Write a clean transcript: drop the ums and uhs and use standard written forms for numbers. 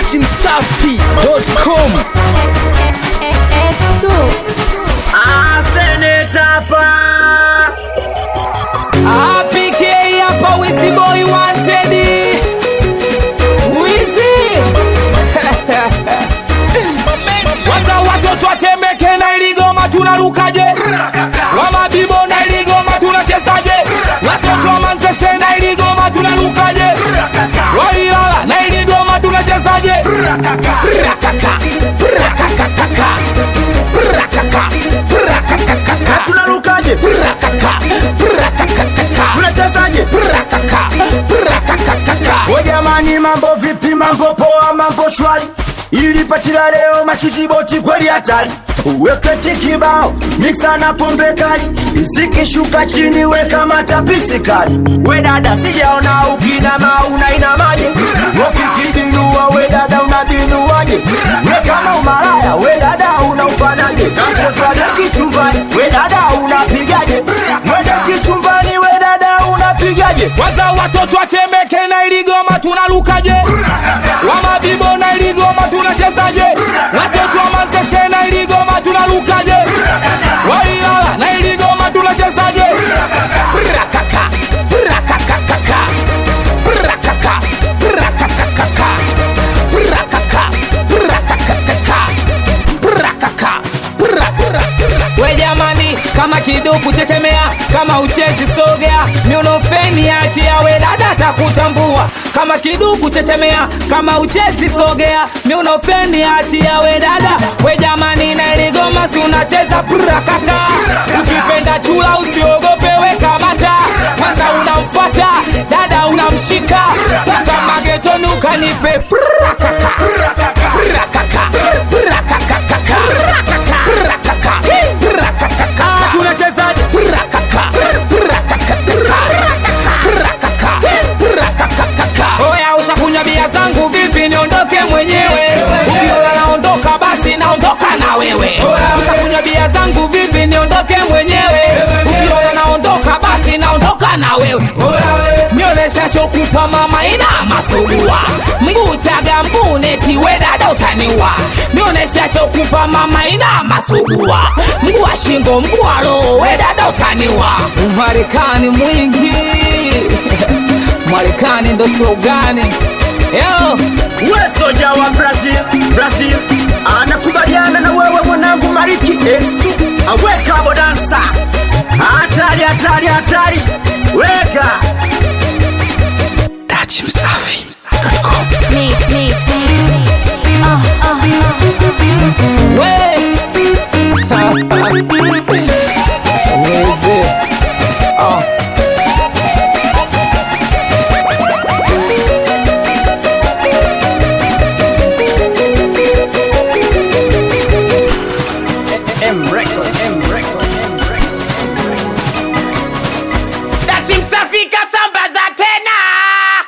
dachimsafi.com. X2 Seneta PK hapa Wizzy boy wanted. Wizzy Waza watoto watemeke na iligoma tunarukaje? Wama bibo na iligoma tunachesaje? Watoto wa Manzese na iligoma tunarukaje? Wailala na iligoma tunachesaje? Rakaka rakaka rakaka rakaka tunarukaje? rakaka rakaka Tunachezaje? rakaka rakaka. O jamani, mambo vipi? Mambo poa, mambo shwari. Ilipatila leo machiziboti kweli hatari. Uweke kibao mixa na pombe kali, isikishuka chini weka matapisi kali. We dada sijaona ukinama unainamaje? Ukikidinua we dada unabinuaje? We kama umalaya we dada unaufanaje? Kaswada kichumbani we dada unapigaje? Mwende kichumbani we dada unapigaje? Waza watoto watemeke na iligoma tunarukaje? Wamabibo na iligoma tunachezaje? Watoto wa Manzese na iligoma tunarukaje? Wailala na iligoma tunachezaje? Rakaka rakaka rakaka rakaka rakaka rakaka. We jamani, kama kiduku chechemea, kama uchezi sogea, miunofeni achia we dada takutambua. Kama kiduku chechemea, kama uchezi sogea, miunofeni achia we dada. We jamani na iligoma si unacheza prakaka. Ukipenda chula usiogope we kamata. Kwanza unamfuata, dada unamshika. Paka magetoni ukanipe prakaka prakaka prakaka rakaka rakaka. Tunachezaje? Rakaka rakaka. Oya ushakunywa bia zangu vipi niondoke mwenyewe? Ukiona naondoka basi naondoka na wewe. Ushakunywa bia zangu vipi niondoke mwenyewe? Ukiona naondoka basi naondoka na wewe. Nionesha chokupa mama ina masugua. Mguu chaga mbuneti we dada utaniwa. Nionesha chokupa mama ina masugua. Mguu wa shingo mguu wa roho we dada utaniwa. Umarekani mwingi Marekani ndo slogani. Yo We soja wa Brazil anakubaliana na wewe mwanangu Mariki X2. Aweka bodansa hatari hatari hatari. Weka dachimsafi.com. mix We Wizzy Dachimsafi.